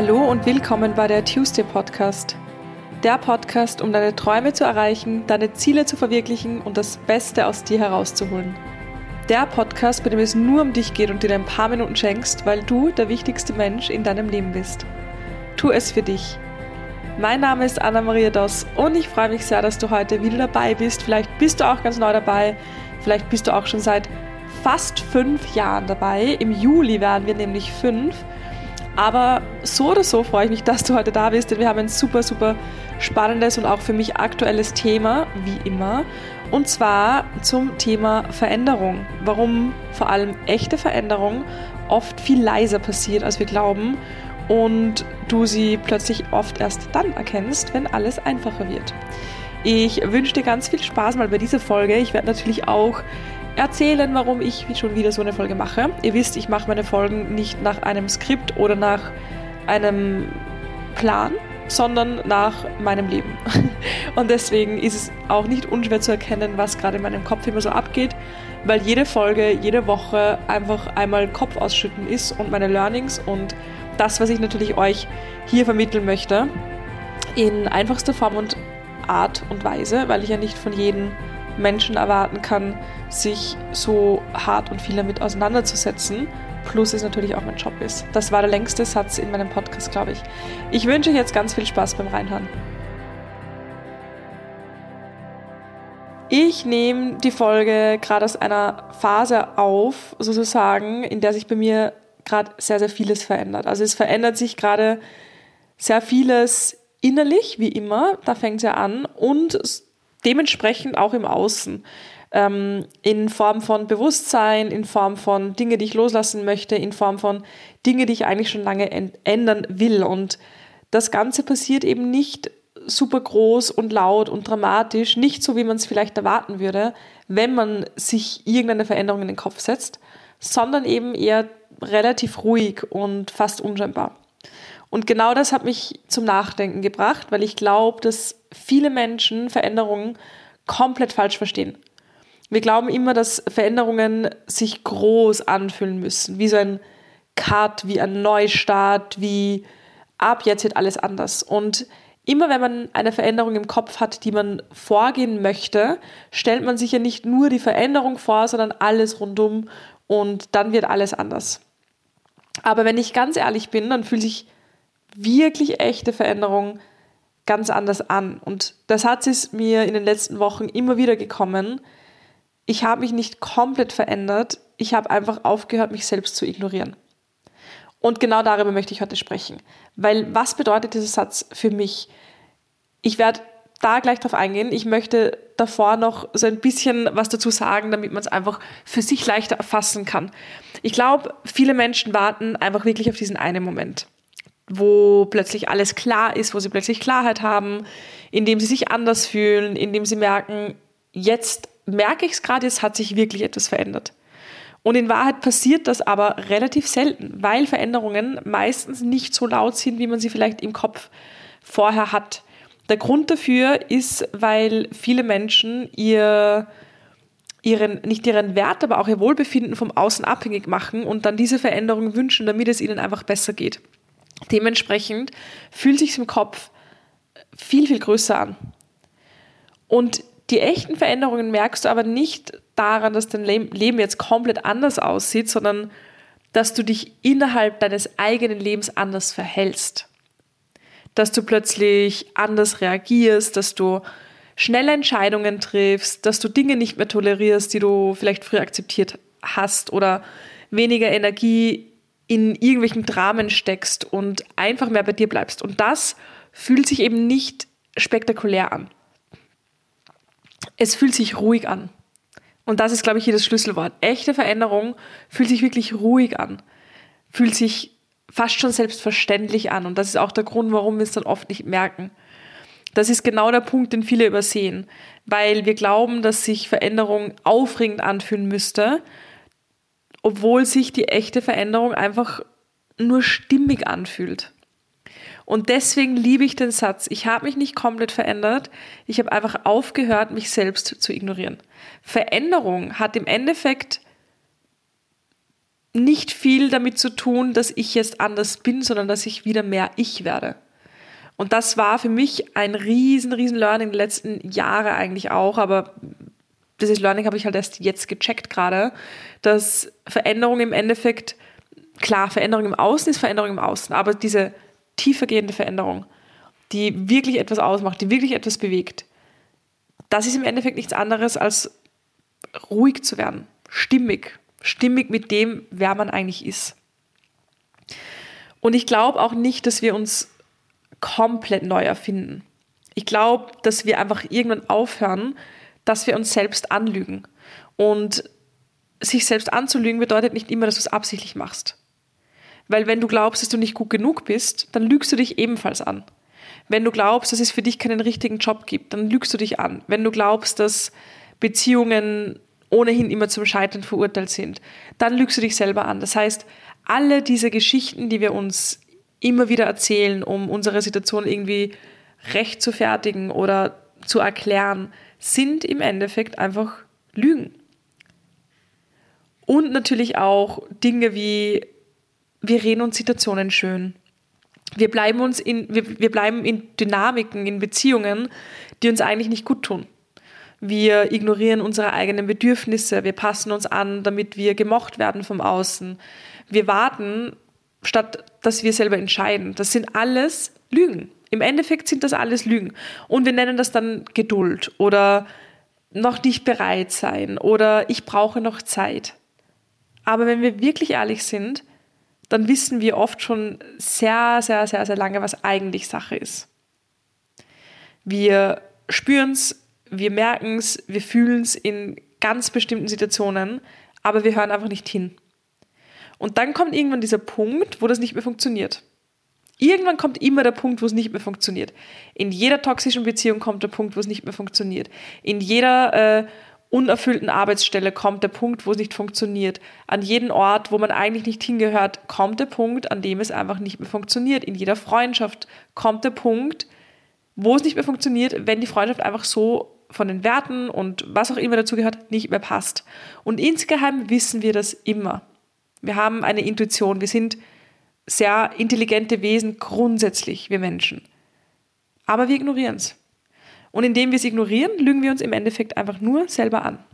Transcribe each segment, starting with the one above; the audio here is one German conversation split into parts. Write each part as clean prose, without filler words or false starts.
Hallo und willkommen bei der Tuesday Podcast. Der Podcast, um deine Träume zu erreichen, deine Ziele zu verwirklichen und das Beste aus dir herauszuholen. Der Podcast, bei dem es nur um dich geht und dir ein paar Minuten schenkst, weil du der wichtigste Mensch in deinem Leben bist. Tu es für dich. Mein Name ist Anna-Maria Doss und ich freue mich sehr, dass du heute wieder dabei bist. Vielleicht bist du auch ganz neu dabei, vielleicht bist du auch schon seit fast 5 Jahren dabei. Im Juli werden wir nämlich 5. Aber so oder so freue ich mich, dass du heute da bist, denn wir haben ein super spannendes und auch für mich aktuelles Thema, wie immer. Und zwar zum Thema Veränderung. Warum vor allem echte Veränderung oft viel leiser passiert, als wir glauben. Und du sie plötzlich oft erst dann erkennst, wenn alles einfacher wird. Ich wünsche dir ganz viel Spaß mal bei dieser Folge. Ich werde natürlich auch erzählen, warum ich schon wieder so eine Folge mache. Ihr wisst, ich mache meine Folgen nicht nach einem Skript oder nach einem Plan, sondern nach meinem Leben. Und deswegen ist es auch nicht unschwer zu erkennen, was gerade in meinem Kopf immer so abgeht, weil jede Folge, jede Woche einfach einmal Kopf ausschütten ist und meine Learnings und das, was ich natürlich euch hier vermitteln möchte, in einfachster Form und Art und Weise, weil ich ja nicht von jedem Menschen erwarten kann, sich so hart und viel damit auseinanderzusetzen, plus es natürlich auch mein Job ist. Das war der längste Satz in meinem Podcast, glaube ich. Ich wünsche euch jetzt ganz viel Spaß beim Reinhören. Ich nehme die Folge gerade aus einer Phase auf, sozusagen, in der sich bei mir gerade sehr vieles verändert. Also es verändert sich gerade sehr vieles innerlich, wie immer, da fängt es ja an, und dementsprechend auch im Außen, in Form von Bewusstsein, in Form von Dinge, die ich loslassen möchte, in Form von Dinge, die ich eigentlich schon lange ändern will. Und das Ganze passiert eben nicht super groß und laut und dramatisch, nicht so, wie man es vielleicht erwarten würde, wenn man sich irgendeine Veränderung in den Kopf setzt, sondern eben eher relativ ruhig und fast unscheinbar. Und genau das hat mich zum Nachdenken gebracht, weil ich glaube, dass viele Menschen Veränderungen komplett falsch verstehen. Wir glauben immer, dass Veränderungen sich groß anfühlen müssen, wie so ein Cut, wie ein Neustart, wie ab jetzt wird alles anders. Und immer wenn man eine Veränderung im Kopf hat, die man vorgehen möchte, stellt man sich ja nicht nur die Veränderung vor, sondern alles rundum und dann wird alles anders. Aber wenn ich ganz ehrlich bin, dann fühlt sich wirklich echte Veränderung ganz anders an. Und das hat es mir in den letzten Wochen immer wieder gekommen. Ich habe mich nicht komplett verändert. Ich habe einfach aufgehört, mich selbst zu ignorieren. Und genau darüber möchte ich heute sprechen. Weil was bedeutet dieser Satz für mich? Ich werde da gleich drauf eingehen. Ich möchte davor noch so ein bisschen was dazu sagen, damit man es einfach für sich leichter erfassen kann. Ich glaube, viele Menschen warten einfach wirklich auf diesen einen Moment, wo plötzlich alles klar ist, wo sie plötzlich Klarheit haben, in dem sie sich anders fühlen, in dem sie merken, jetzt merke ich es gerade, jetzt hat sich wirklich etwas verändert. Und in Wahrheit passiert das aber relativ selten, weil Veränderungen meistens nicht so laut sind, wie man sie vielleicht im Kopf vorher hat. Der Grund dafür ist, weil viele Menschen nicht ihren Wert, aber auch ihr Wohlbefinden vom Außen abhängig machen und dann diese Veränderung wünschen, damit es ihnen einfach besser geht. Dementsprechend fühlt sich im Kopf viel größer an. Und die echten Veränderungen merkst du aber nicht daran, dass dein Leben jetzt komplett anders aussieht, sondern dass du dich innerhalb deines eigenen Lebens anders verhältst. Dass du plötzlich anders reagierst, dass du schnelle Entscheidungen triffst, dass du Dinge nicht mehr tolerierst, die du vielleicht früher akzeptiert hast oder weniger Energie in irgendwelchen Dramen steckst und einfach mehr bei dir bleibst. Und das fühlt sich eben nicht spektakulär an. Es fühlt sich ruhig an. Und das ist, glaube ich, hier das Schlüsselwort. Echte Veränderung fühlt sich wirklich ruhig an. Fühlt sich fast schon selbstverständlich an. Und das ist auch der Grund, warum wir es dann oft nicht merken. Das ist genau der Punkt, den viele übersehen. Weil wir glauben, dass sich Veränderung aufregend anfühlen müsste, obwohl sich die echte Veränderung einfach nur stimmig anfühlt. Und deswegen liebe ich den Satz, ich habe mich nicht komplett verändert, ich habe einfach aufgehört, mich selbst zu ignorieren. Veränderung hat im Endeffekt nicht viel damit zu tun, dass ich jetzt anders bin, sondern dass ich wieder mehr ich werde. Und das war für mich ein riesen Learning die letzten Jahre eigentlich auch, aber dieses Learning habe ich halt erst jetzt gecheckt gerade, dass Veränderung im Endeffekt, klar, Veränderung im Außen ist Veränderung im Außen, aber diese tiefergehende Veränderung, die wirklich etwas ausmacht, die wirklich etwas bewegt, das ist im Endeffekt nichts anderes als ruhig zu werden, stimmig mit dem, wer man eigentlich ist. Und ich glaube auch nicht, dass wir uns komplett neu erfinden. Ich glaube, dass wir einfach irgendwann aufhören, dass wir uns selbst anlügen. Und sich selbst anzulügen bedeutet nicht immer, dass du es absichtlich machst. Weil wenn du glaubst, dass du nicht gut genug bist, dann lügst du dich ebenfalls an. Wenn du glaubst, dass es für dich keinen richtigen Job gibt, dann lügst du dich an. Wenn du glaubst, dass Beziehungen ohnehin immer zum Scheitern verurteilt sind, dann lügst du dich selber an. Das heißt, alle diese Geschichten, die wir uns immer wieder erzählen, um unsere Situation irgendwie rechtfertigen oder zu erklären, sind im Endeffekt einfach Lügen. Und natürlich auch Dinge wie, wir reden uns Situationen schön. Wir bleiben in Dynamiken, in Beziehungen, die uns eigentlich nicht gut tun. Wir ignorieren unsere eigenen Bedürfnisse, wir passen uns an, damit wir gemocht werden vom Außen. Wir warten, statt dass wir selber entscheiden. Das sind alles Lügen. Im Endeffekt sind das alles Lügen. Und wir nennen das dann Geduld oder noch nicht bereit sein oder ich brauche noch Zeit. Aber wenn wir wirklich ehrlich sind, dann wissen wir oft schon sehr lange, was eigentlich Sache ist. Wir spüren es, wir merken es, wir fühlen es in ganz bestimmten Situationen, aber wir hören einfach nicht hin. Und dann kommt irgendwann dieser Punkt, wo das nicht mehr funktioniert. Irgendwann kommt immer der Punkt, wo es nicht mehr funktioniert. In jeder toxischen Beziehung kommt der Punkt, wo es nicht mehr funktioniert. In jeder unerfüllten Arbeitsstelle kommt der Punkt, wo es nicht funktioniert. An jedem Ort, wo man eigentlich nicht hingehört, kommt der Punkt, an dem es einfach nicht mehr funktioniert. In jeder Freundschaft kommt der Punkt, wo es nicht mehr funktioniert, wenn die Freundschaft einfach so von den Werten und was auch immer dazu gehört, nicht mehr passt. Und insgeheim wissen wir das immer. Wir haben eine Intuition, wir sind sehr intelligente Wesen grundsätzlich, wir Menschen. Aber wir ignorieren es. Und indem wir es ignorieren, lügen wir uns im Endeffekt einfach nur selber an.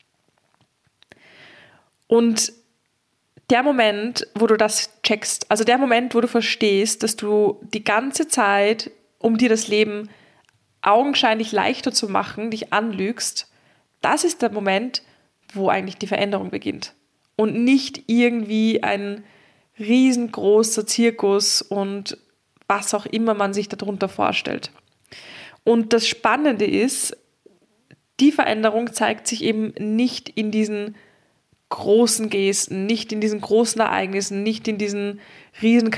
Und der Moment, wo du das checkst, also der Moment, wo du verstehst, dass du die ganze Zeit, um dir das Leben augenscheinlich leichter zu machen, dich anlügst, das ist der Moment, wo eigentlich die Veränderung beginnt. Und nicht irgendwie ein riesengroßer Zirkus und was auch immer man sich darunter vorstellt. Und das Spannende ist, die Veränderung zeigt sich eben nicht in diesen großen Gesten, nicht in diesen großen Ereignissen, nicht in diesen riesen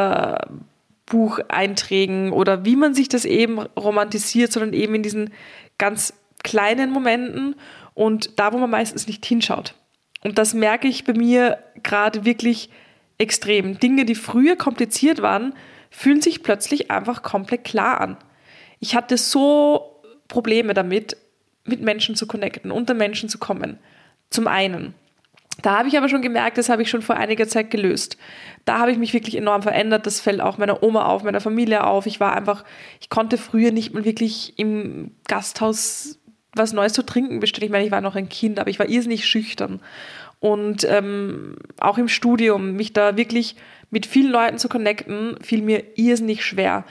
Kalenderbucheinträgen oder wie man sich das eben romantisiert, sondern eben in diesen ganz kleinen Momenten und da, wo man meistens nicht hinschaut. Und das merke ich bei mir gerade wirklich extrem. Dinge, die früher kompliziert waren, fühlen sich plötzlich einfach komplett klar an. Ich hatte so Probleme damit, mit Menschen zu connecten, unter Menschen zu kommen. Zum einen. Da habe ich aber schon gemerkt, das habe ich schon vor einiger Zeit gelöst. Da habe ich mich wirklich enorm verändert. Das fällt auch meiner Oma auf, meiner Familie auf. Ich konnte früher nicht mal wirklich im Gasthaus was Neues zu trinken bestellen. Ich meine, ich war noch ein Kind, aber ich war irrsinnig schüchtern. Und auch im Studium, mich da wirklich mit vielen Leuten zu connecten, fiel mir irrsinnig schwer.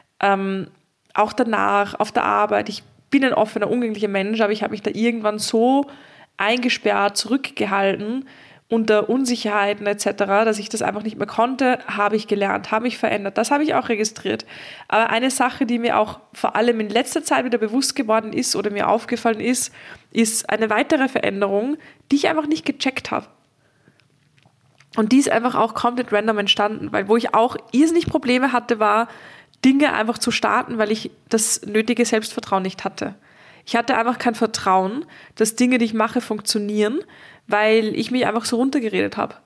Auch danach, auf der Arbeit. Ich bin ein offener, umgänglicher Mensch, aber ich habe mich da irgendwann so eingesperrt, zurückgehalten unter Unsicherheiten etc., dass ich das einfach nicht mehr konnte, habe ich gelernt, habe ich verändert. Das habe ich auch registriert. Aber eine Sache, die mir auch vor allem in letzter Zeit wieder bewusst geworden ist oder mir aufgefallen ist eine weitere Veränderung, die ich einfach nicht gecheckt habe. Und die ist einfach auch komplett random entstanden, weil wo ich auch irrsinnig Probleme hatte, war, Dinge einfach zu starten, weil ich das nötige Selbstvertrauen nicht hatte. Ich hatte einfach kein Vertrauen, dass Dinge, die ich mache, funktionieren, weil ich mich einfach so runtergeredet habe.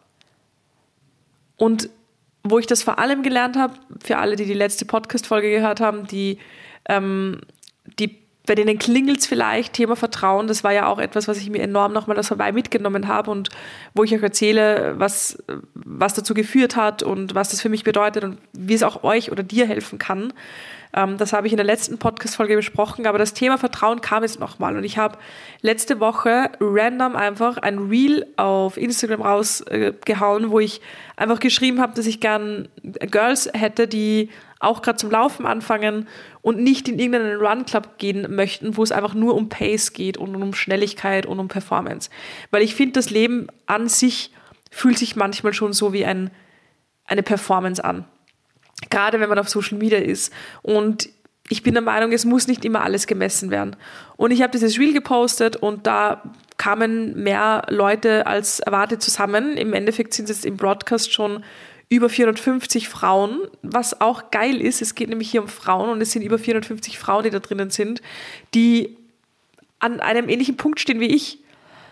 Und wo ich das vor allem gelernt habe, für alle, die die letzte Podcast-Folge gehört haben, die bei denen klingelt es vielleicht, Thema Vertrauen, das war ja auch etwas, was ich mir enorm nochmal aus Hawaii mitgenommen habe und wo ich euch erzähle, was dazu geführt hat und was das für mich bedeutet und wie es auch euch oder dir helfen kann. Das habe ich in der letzten Podcast-Folge besprochen, aber das Thema Vertrauen kam jetzt nochmal und ich habe letzte Woche random einfach ein Reel auf Instagram rausgehauen, wo ich einfach geschrieben habe, dass ich gern Girls hätte, die auch gerade zum Laufen anfangen und nicht in irgendeinen Run-Club gehen möchten, wo es einfach nur um Pace geht und um Schnelligkeit und um Performance. Weil ich finde, das Leben an sich fühlt sich manchmal schon so wie eine Performance an. Gerade wenn man auf Social Media ist. Und ich bin der Meinung, es muss nicht immer alles gemessen werden. Und ich habe dieses Reel gepostet und da kamen mehr Leute als erwartet zusammen. Im Endeffekt sind es jetzt im Broadcast schon über 450 Frauen, was auch geil ist. Es geht nämlich hier um Frauen und es sind über 450 Frauen, die da drinnen sind, die an einem ähnlichen Punkt stehen wie ich.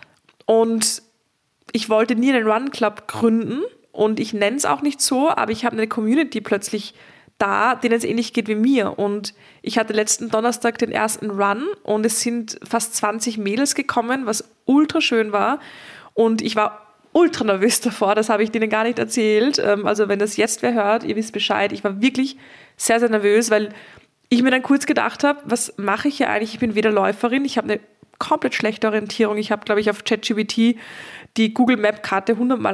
Und ich wollte nie einen Run Club gründen und ich nenne es auch nicht so, aber ich habe eine Community plötzlich da, denen es ähnlich geht wie mir. Und ich hatte letzten Donnerstag den ersten Run und es sind fast 20 Mädels gekommen, was ultra schön war. Und ich war ultra nervös davor, das habe ich denen gar nicht erzählt. Also wenn das jetzt wer hört, ihr wisst Bescheid. Ich war wirklich sehr, sehr nervös, weil ich mir dann kurz gedacht habe, was mache ich hier eigentlich? Ich bin weder Läuferin, ich habe eine komplett schlechte Orientierung. Ich habe, glaube ich, auf ChatGPT die Google Map Karte 100-mal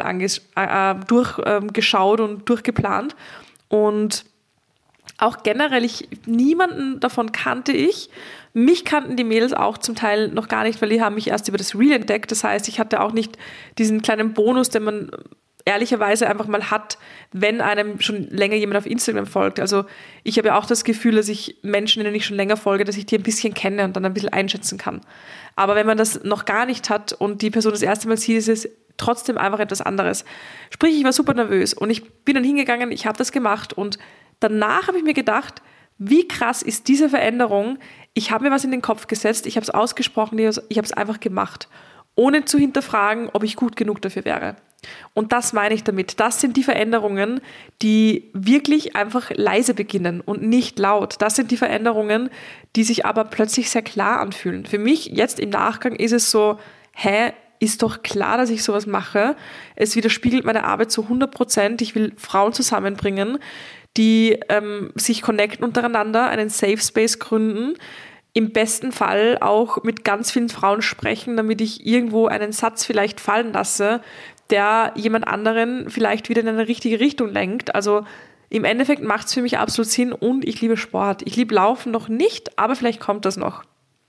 durchgeschaut und durchgeplant. Und auch generell, niemanden davon kannte ich. Mich kannten die Mädels auch zum Teil noch gar nicht, weil die haben mich erst über das Reel entdeckt. Das heißt, ich hatte auch nicht diesen kleinen Bonus, den man ehrlicherweise einfach mal hat, wenn einem schon länger jemand auf Instagram folgt. Also ich habe ja auch das Gefühl, dass ich Menschen, denen ich schon länger folge, dass ich die ein bisschen kenne und dann ein bisschen einschätzen kann. Aber wenn man das noch gar nicht hat und die Person das erste Mal sieht, ist es trotzdem einfach etwas anderes. Sprich, ich war super nervös und ich bin dann hingegangen, ich habe das gemacht und danach habe ich mir gedacht, wie krass ist diese Veränderung? Ich habe mir was in den Kopf gesetzt, ich habe es ausgesprochen, ich habe es einfach gemacht, ohne zu hinterfragen, ob ich gut genug dafür wäre. Und das meine ich damit. Das sind die Veränderungen, die wirklich einfach leise beginnen und nicht laut. Das sind die Veränderungen, die sich aber plötzlich sehr klar anfühlen. Für mich jetzt im Nachgang ist es so, ist doch klar, dass ich sowas mache. Es widerspiegelt meine Arbeit zu 100%. Ich will Frauen zusammenbringen, die sich connecten untereinander, einen Safe Space gründen, im besten Fall auch mit ganz vielen Frauen sprechen, damit ich irgendwo einen Satz vielleicht fallen lasse, der jemand anderen vielleicht wieder in eine richtige Richtung lenkt. Also im Endeffekt macht es für mich absolut Sinn und ich liebe Sport. Ich liebe Laufen noch nicht, aber vielleicht kommt das noch.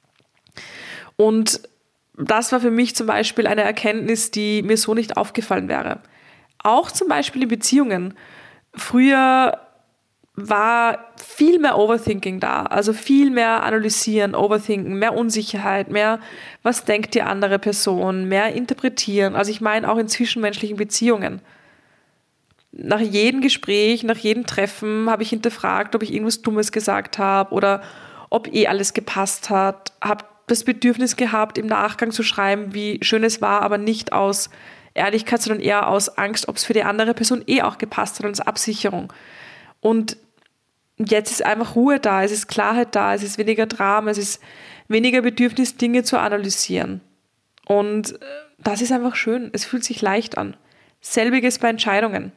Und das war für mich zum Beispiel eine Erkenntnis, die mir so nicht aufgefallen wäre. Auch zum Beispiel in Beziehungen. Früher war viel mehr Overthinking da, also viel mehr analysieren, Overthinken, mehr Unsicherheit, mehr was denkt die andere Person, mehr interpretieren. Also ich meine auch in zwischenmenschlichen Beziehungen. Nach jedem Gespräch, nach jedem Treffen habe ich hinterfragt, ob ich irgendwas Dummes gesagt habe oder ob alles gepasst hat. Habe das Bedürfnis gehabt, im Nachgang zu schreiben, wie schön es war, aber nicht aus Ehrlichkeit, sondern eher aus Angst, ob es für die andere Person auch gepasst hat und als Absicherung. Und jetzt ist einfach Ruhe da, es ist Klarheit da, es ist weniger Drama, es ist weniger Bedürfnis, Dinge zu analysieren. Und das ist einfach schön, es fühlt sich leicht an. Selbiges bei Entscheidungen.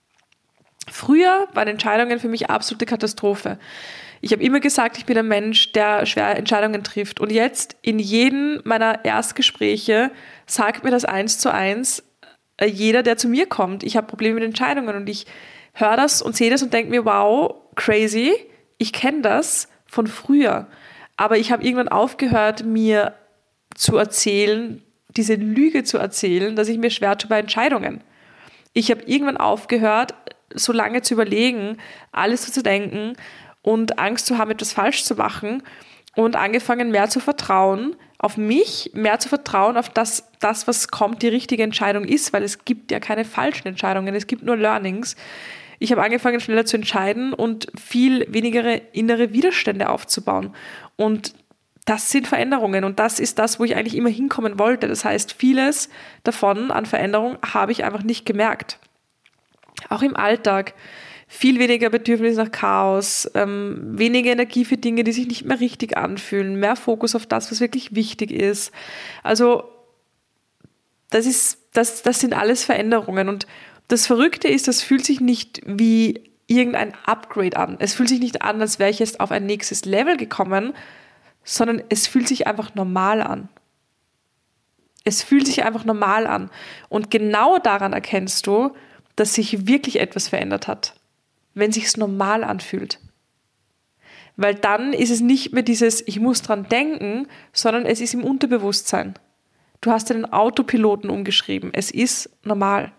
Früher waren Entscheidungen für mich absolute Katastrophe. Ich habe immer gesagt, ich bin ein Mensch, der schwer Entscheidungen trifft. Und jetzt in jedem meiner Erstgespräche sagt mir das 1:1 jeder, der zu mir kommt. Ich habe Probleme mit Entscheidungen und ich höre das und sehe das und denke mir, wow, crazy, ich kenne das von früher. Aber ich habe irgendwann aufgehört, mir zu erzählen, diese Lüge zu erzählen, dass ich mir schwer tue bei Entscheidungen. Ich habe irgendwann aufgehört, so lange zu überlegen, alles zu denken und Angst zu haben, etwas falsch zu machen und angefangen, mehr zu vertrauen auf mich, mehr zu vertrauen auf das, was kommt, die richtige Entscheidung ist, weil es gibt ja keine falschen Entscheidungen, es gibt nur Learnings. Ich habe angefangen, schneller zu entscheiden und viel weniger innere Widerstände aufzubauen. Und das sind Veränderungen und das ist das, wo ich eigentlich immer hinkommen wollte. Das heißt, vieles davon an Veränderung habe ich einfach nicht gemerkt. Auch im Alltag. viel weniger Bedürfnis nach Chaos, weniger Energie für Dinge, die sich nicht mehr richtig anfühlen, mehr Fokus auf das, was wirklich wichtig ist. Also das sind alles Veränderungen. Und das Verrückte ist, das fühlt sich nicht wie irgendein Upgrade an. Es fühlt sich nicht an, als wäre ich jetzt auf ein nächstes Level gekommen, sondern es fühlt sich einfach normal an. Es fühlt sich einfach normal an. Und genau daran erkennst du, dass sich wirklich etwas verändert hat, wenn es sich normal anfühlt. Weil dann ist es nicht mehr dieses, ich muss dran denken, sondern es ist im Unterbewusstsein. Du hast den Autopiloten umgeschrieben. Es ist normal.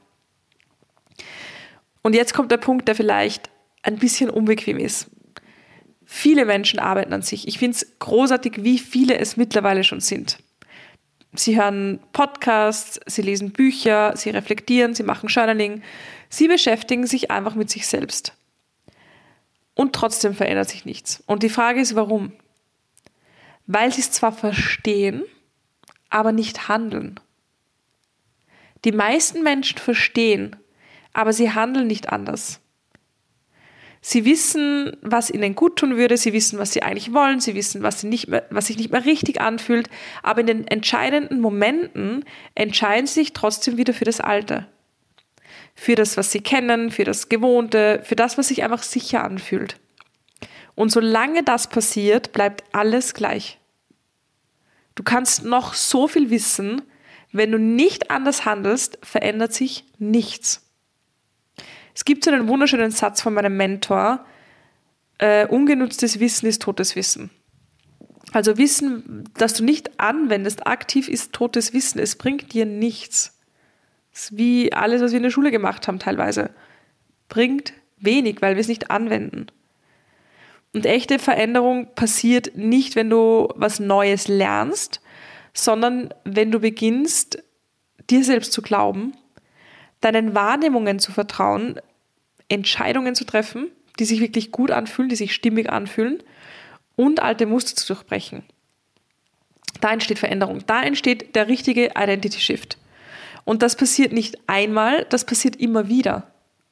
Und jetzt kommt der Punkt, der vielleicht ein bisschen unbequem ist. Viele Menschen arbeiten an sich. Ich finde es großartig, wie viele es mittlerweile schon sind. Sie hören Podcasts, sie lesen Bücher, sie reflektieren, sie machen Journaling. Sie beschäftigen sich einfach mit sich selbst. Und trotzdem verändert sich nichts. Und die Frage ist, warum? Weil sie es zwar verstehen, aber nicht handeln. Die meisten Menschen verstehen, aber sie handeln nicht anders. Sie wissen, was ihnen gut tun würde, sie wissen, was sie eigentlich wollen, sie wissen, was sich nicht mehr richtig anfühlt, aber in den entscheidenden Momenten entscheiden sie sich trotzdem wieder für das Alte. Für das, was sie kennen, für das Gewohnte, für das, was sich einfach sicher anfühlt. Und solange das passiert, bleibt alles gleich. Du kannst noch so viel wissen, wenn du nicht anders handelst, verändert sich nichts. Es gibt so einen wunderschönen Satz von meinem Mentor, ungenutztes Wissen ist totes Wissen. Also Wissen, das du nicht anwendest, aktiv ist totes Wissen. Es bringt dir nichts. Das ist wie alles, was wir in der Schule gemacht haben teilweise. Bringt wenig, weil wir es nicht anwenden. Und echte Veränderung passiert nicht, wenn du was Neues lernst, sondern wenn du beginnst, dir selbst zu glauben, deinen Wahrnehmungen zu vertrauen, Entscheidungen zu treffen, die sich wirklich gut anfühlen, die sich stimmig anfühlen und alte Muster zu durchbrechen. Da entsteht Veränderung, da entsteht der richtige Identity Shift. Und das passiert nicht einmal, das passiert immer wieder.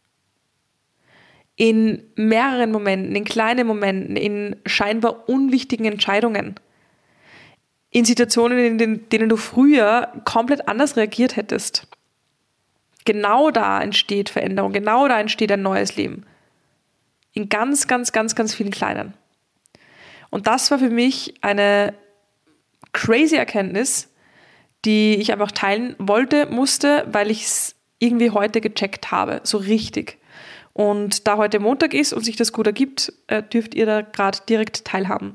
In mehreren Momenten, in kleinen Momenten, in scheinbar unwichtigen Entscheidungen, in Situationen, in denen du früher komplett anders reagiert hättest. Genau da entsteht Veränderung, genau da entsteht ein neues Leben. In ganz, ganz, ganz, ganz vielen kleinen. Und das war für mich eine crazy Erkenntnis, die ich einfach teilen musste, weil ich es irgendwie heute gecheckt habe, so richtig. Und da heute Montag ist und sich das gut ergibt, dürft ihr da gerade direkt teilhaben.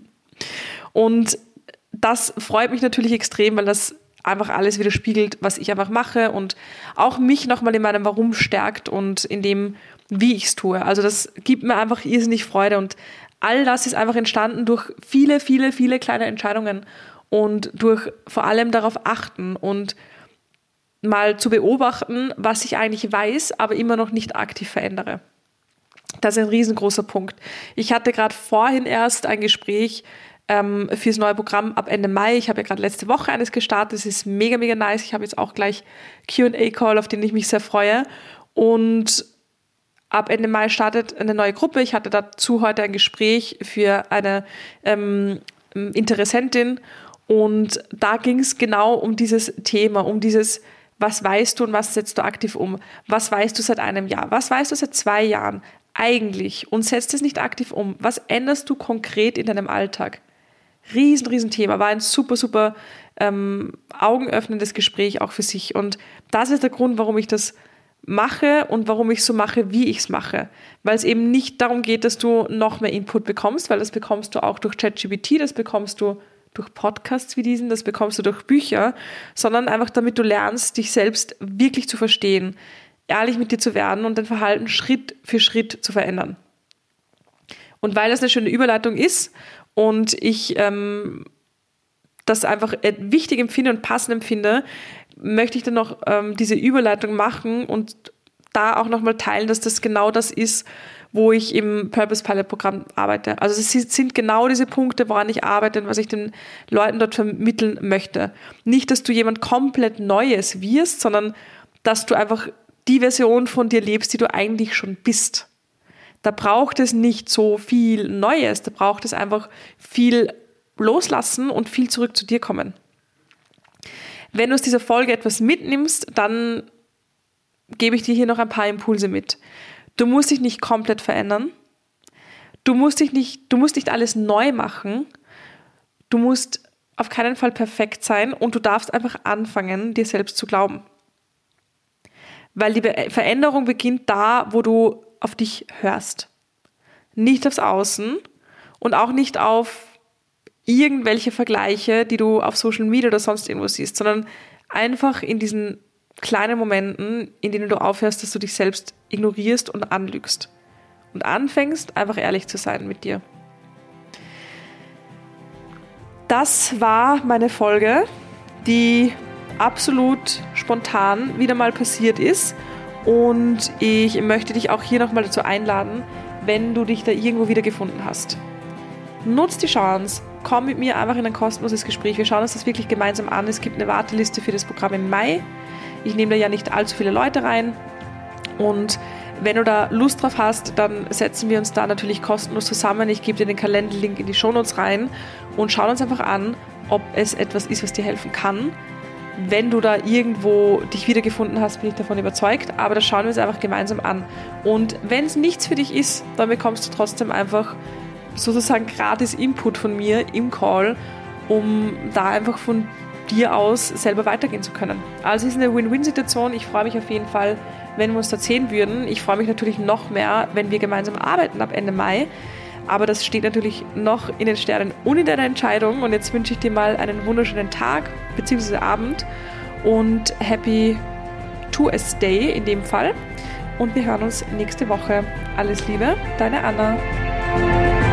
Und das freut mich natürlich extrem, weil das einfach alles widerspiegelt, was ich einfach mache und auch mich nochmal in meinem Warum stärkt und in dem, wie ich es tue. Also das gibt mir einfach irrsinnig Freude und all das ist einfach entstanden durch viele, viele, viele kleine Entscheidungen und durch vor allem darauf achten und mal zu beobachten, was ich eigentlich weiß, aber immer noch nicht aktiv verändere. Das ist ein riesengroßer Punkt. Ich hatte gerade vorhin erst ein Gespräch fürs neue Programm ab Ende Mai. Ich habe ja gerade letzte Woche eines gestartet. Das ist mega, mega nice. Ich habe jetzt auch gleich Q&A-Call, auf den ich mich sehr freue. Und ab Ende Mai startet eine neue Gruppe. Ich hatte dazu heute ein Gespräch für eine Interessentin. Und da ging es genau um dieses Thema, um dieses, was weißt du und was setzt du aktiv um? Was weißt du seit einem Jahr? Was weißt du seit 2 Jahren eigentlich? Und setzt es nicht aktiv um? Was änderst du konkret in deinem Alltag? Riesen Thema, war ein super, super augenöffnendes Gespräch auch für sich. Und das ist der Grund, warum ich das mache und warum ich so mache, wie ich es mache. Weil es eben nicht darum geht, dass du noch mehr Input bekommst, weil das bekommst du auch durch ChatGPT, das bekommst du durch Podcasts wie diesen, das bekommst du durch Bücher, sondern einfach damit du lernst, dich selbst wirklich zu verstehen, ehrlich mit dir zu werden und dein Verhalten Schritt für Schritt zu verändern. Und weil das eine schöne Überleitung ist und ich das einfach wichtig empfinde und passend empfinde, möchte ich dann noch diese Überleitung machen und da auch nochmal teilen, dass das genau das ist, wo ich im Purpose Pilot Programm arbeite. Also es sind genau diese Punkte, woran ich arbeite und was ich den Leuten dort vermitteln möchte. Nicht, dass du jemand komplett Neues wirst, sondern dass du einfach die Version von dir lebst, die du eigentlich schon bist. Da braucht es nicht so viel Neues, da braucht es einfach viel loslassen und viel zurück zu dir kommen. Wenn du aus dieser Folge etwas mitnimmst, dann gebe ich dir hier noch ein paar Impulse mit. Du musst dich nicht komplett verändern. Du musst nicht alles neu machen. Du musst auf keinen Fall perfekt sein und du darfst einfach anfangen, dir selbst zu glauben. Weil die Veränderung beginnt da, wo du auf dich hörst. Nicht aufs Außen und auch nicht auf irgendwelche Vergleiche, die du auf Social Media oder sonst irgendwo siehst, sondern einfach in diesen kleinen Momenten, in denen du aufhörst, dass du dich selbst ignorierst und anlügst. Und anfängst, einfach ehrlich zu sein mit dir. Das war meine Folge, die absolut spontan wieder mal passiert ist. Und ich möchte dich auch hier nochmal dazu einladen, wenn du dich da irgendwo wieder gefunden hast. Nutz die Chance, komm mit mir einfach in ein kostenloses Gespräch. Wir schauen uns das wirklich gemeinsam an. Es gibt eine Warteliste für das Programm im Mai. Ich nehme da ja nicht allzu viele Leute rein. Und wenn du da Lust drauf hast, dann setzen wir uns da natürlich kostenlos zusammen. Ich gebe dir den Kalenderlink in die Shownotes rein und schauen uns einfach an, ob es etwas ist, was dir helfen kann. Wenn du da irgendwo dich wiedergefunden hast, bin ich davon überzeugt. Aber das schauen wir uns einfach gemeinsam an. Und wenn es nichts für dich ist, dann bekommst du trotzdem einfach sozusagen gratis Input von mir im Call, um da einfach von dir aus selber weitergehen zu können. Also es ist eine Win-Win-Situation. Ich freue mich auf jeden Fall, wenn wir uns da sehen würden. Ich freue mich natürlich noch mehr, wenn wir gemeinsam arbeiten ab Ende Mai. Aber das steht natürlich noch in den Sternen und in deiner Entscheidung. Und jetzt wünsche ich dir mal einen wunderschönen Tag bzw. Abend und Happy to-a Day in dem Fall. Und wir hören uns nächste Woche. Alles Liebe, deine Anna.